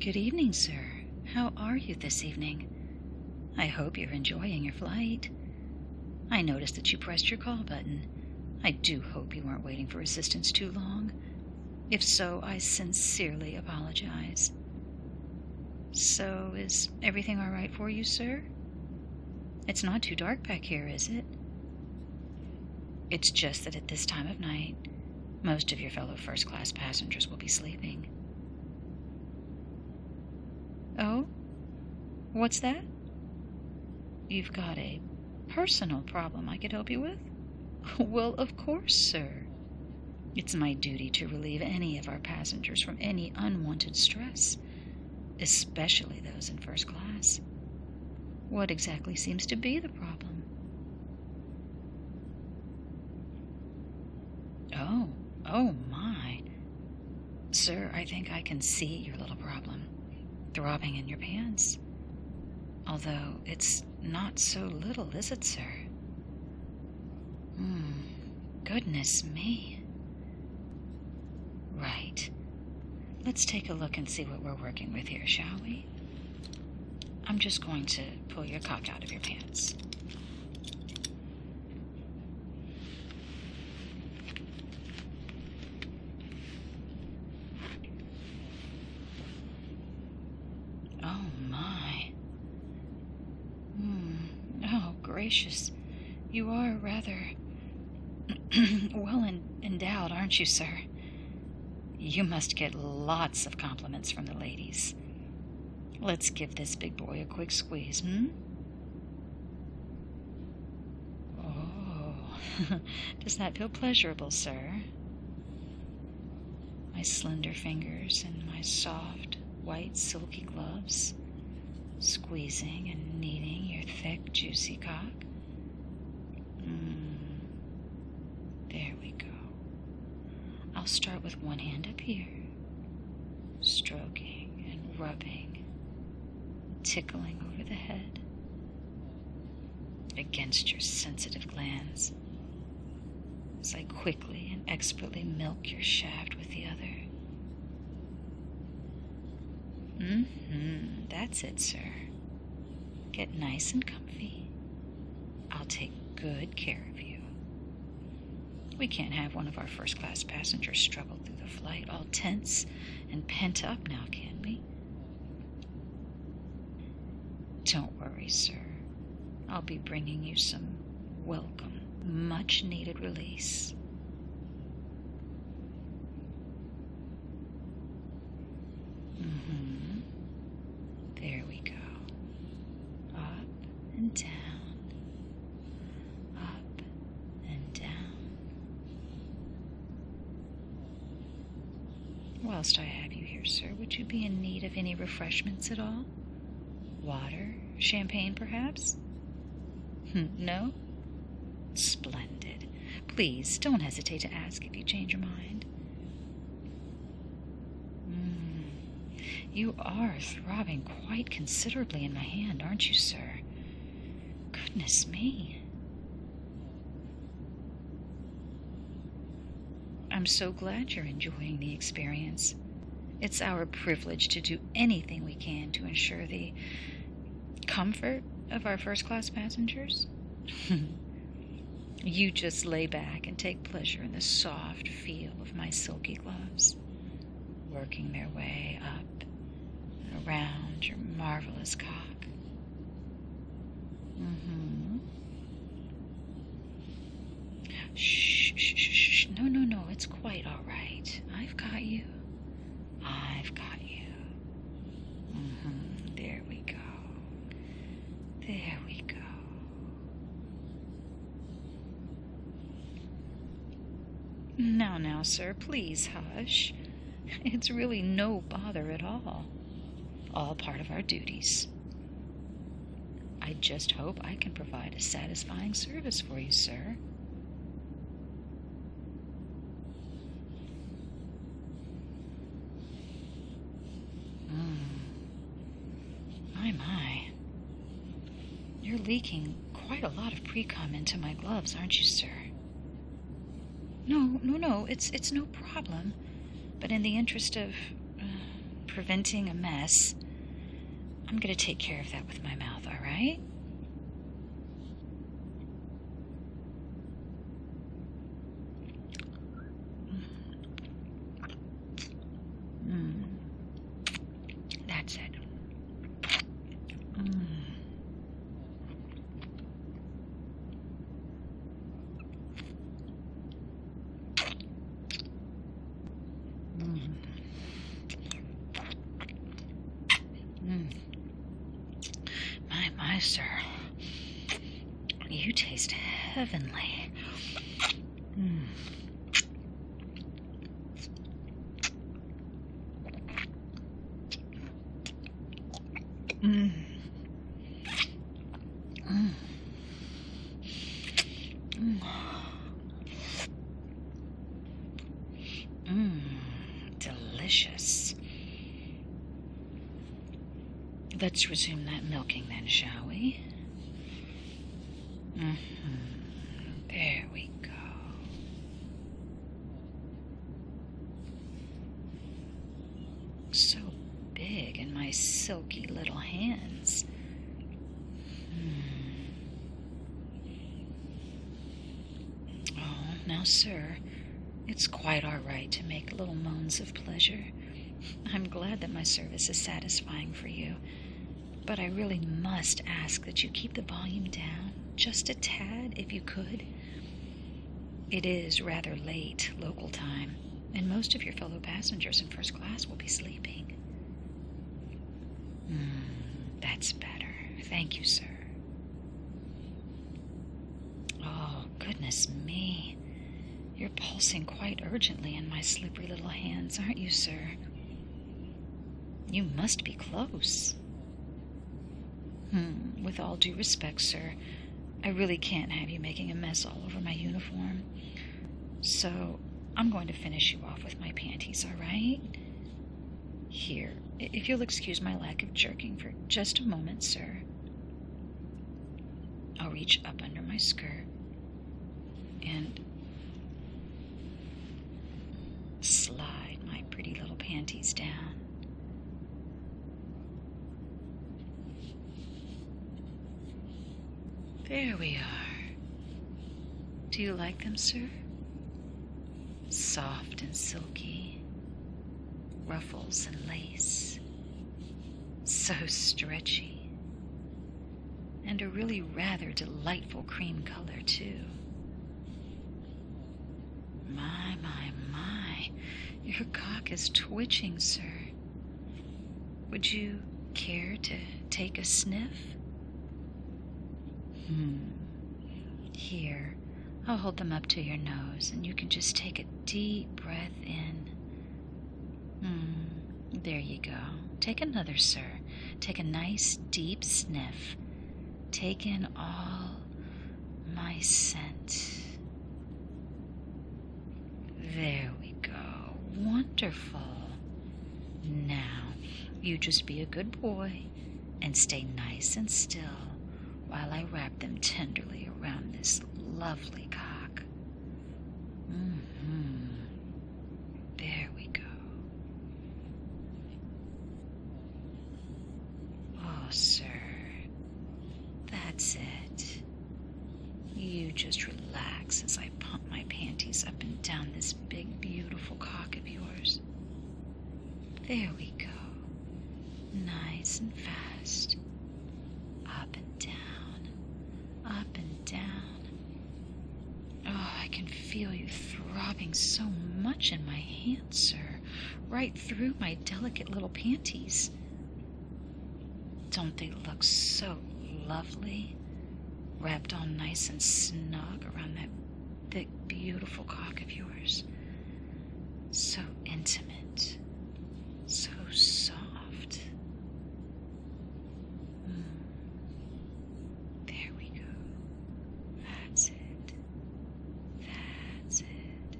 Good evening, sir. How are you this evening? I hope you're enjoying your flight. I noticed that you pressed your call button. I do hope you weren't waiting for assistance too long. If so, I sincerely apologize. So, is everything all right for you, sir? It's not too dark back here, is it? It's just that at this time of night, most of your fellow first-class passengers will be sleeping. Oh? What's that? You've got a personal problem I could help you with? Well, of course, sir. It's my duty to relieve any of our passengers from any unwanted stress, especially those in first class. What exactly seems to be the problem? Oh my. Sir, I think I can see your little problem, throbbing in your pants. Although it's not so little, is it, sir? Goodness me. Right. Let's take a look and see what we're working with here, shall we? I'm just going to pull your cock out of your pants. Oh, my. Oh, gracious. You are rather well endowed, aren't you, sir? You must get lots of compliments from the ladies. Let's give this big boy a quick squeeze, Oh, does that feel pleasurable, sir? My slender fingers and my soft, white, silky gloves, squeezing and kneading your thick, juicy cock. There we go. I'll start with one hand up here, stroking and rubbing, tickling over the head, against your sensitive glands, as I quickly and expertly milk your shaft with the other. That's it, sir. Get nice and comfy. I'll take good care of you. We can't have one of our first-class passengers struggle through the flight all tense and pent up now, can we? Don't worry, sir. I'll be bringing you some welcome, much-needed release. There we go. Up and down. Up and down. Whilst I have you here, sir, would you be in need of any refreshments at all? Water? Champagne, perhaps? No? Splendid. Please, don't hesitate to ask if you change your mind. You are throbbing quite considerably in my hand, aren't you, sir? Goodness me. I'm so glad you're enjoying the experience. It's our privilege to do anything we can to ensure the comfort of our first-class passengers. You just lay back and take pleasure in the soft feel of my silky gloves, working their way up and around your marvelous cock. Shh. No, it's quite all right. I've got you. There we go. Now, sir, please hush. It's really no bother at all. All part of our duties. I just hope I can provide a satisfying service for you, sir. My. You're leaking quite a lot of pre-cum into my gloves, aren't you, sir? No, it's no problem. But in the interest of preventing a mess, I'm going to take care of that with my mouth, all right? That's it. My, sir. You taste heavenly. Delicious. Let's resume that milking then, shall we? There we go. So big in my silky little hands. Oh, now, sir, it's quite all right to make little moans of pleasure. I'm glad that my service is satisfying for you, but I really must ask that you keep the volume down just a tad, if you could. It is rather late local time, and most of your fellow passengers in first class will be sleeping. That's better. Thank you, sir. Oh, goodness me. You're pulsing quite urgently in my slippery little hands, aren't you, sir? You must be close. With all due respect, sir, I really can't have you making a mess all over my uniform. So I'm going to finish you off with my panties, all right? Here, if you'll excuse my lack of jerking for just a moment, sir. I'll reach up under my skirt and slide my pretty little panties down. There we are. Do you like them, sir? Soft and silky, ruffles and lace, so stretchy, and a really rather delightful cream color, too. My, your cock is twitching, sir. Would you care to take a sniff? Here, I'll hold them up to your nose, and you can just take a deep breath in. There you go. Take another, sir. Take a nice, deep sniff. Take in all my scent. There we go. Wonderful. Now, you just be a good boy and stay nice and still while I wrap them tenderly around this lovely cock. There we go. Oh, sir. That's it. You just relax as I pump my panties up and down this big, beautiful cock of yours. There we go. Nice and fast. Up and down. Up and down. Oh, I can feel you throbbing so much in my hands, sir. Right through my delicate little panties. Don't they look so lovely? Wrapped all nice and snug around that thick, beautiful cock of yours. So intimate. So soft. There we go. That's it. That's it.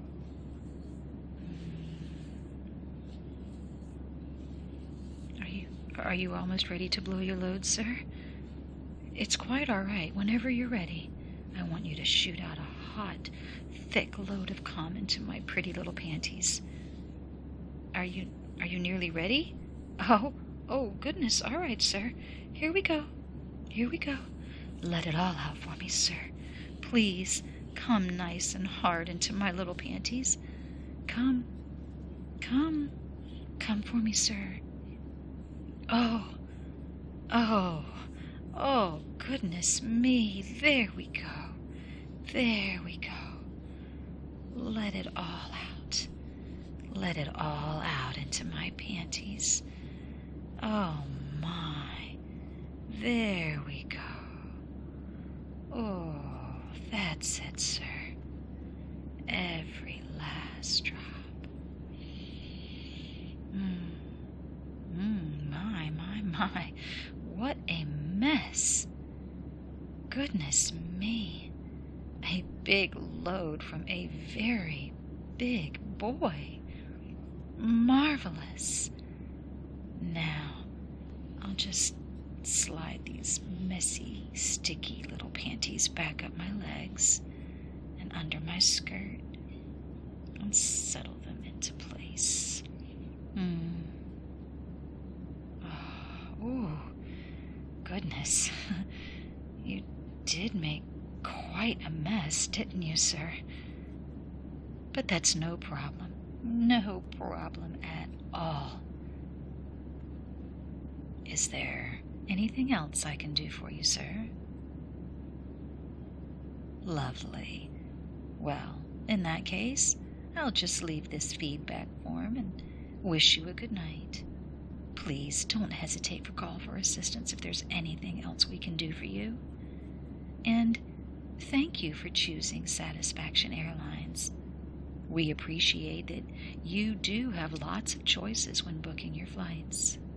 Are you almost ready to blow your load, sir? It's quite all right. Whenever you're ready, I want you to shoot out a hot, thick load of cum into my pretty little panties. Are you Are you nearly ready? Oh, goodness. All right, sir. Here we go. Here we go. Let it all out for me, sir. Please, come nice and hard into my little panties. Come for me, sir. Oh, goodness me. There we go. Let it all out. Let it all out into my panties. Oh, my. There we go. Oh, that's it, sir. Every last drop. My. What a mess. Goodness me. A big load from a very big boy. Marvelous. Now, I'll just slide these messy, sticky little panties back up my legs and under my skirt and settle them into place. Oh, goodness. You did make quite a mess, didn't you, sir? But that's no problem. No problem at all. Is there anything else I can do for you, sir? Lovely. Well, in that case, I'll just leave this feedback form and wish you a good night. Please don't hesitate to call for assistance if there's anything else we can do for you. And thank you for choosing Satisfaction Airlines. We appreciate that you do have lots of choices when booking your flights.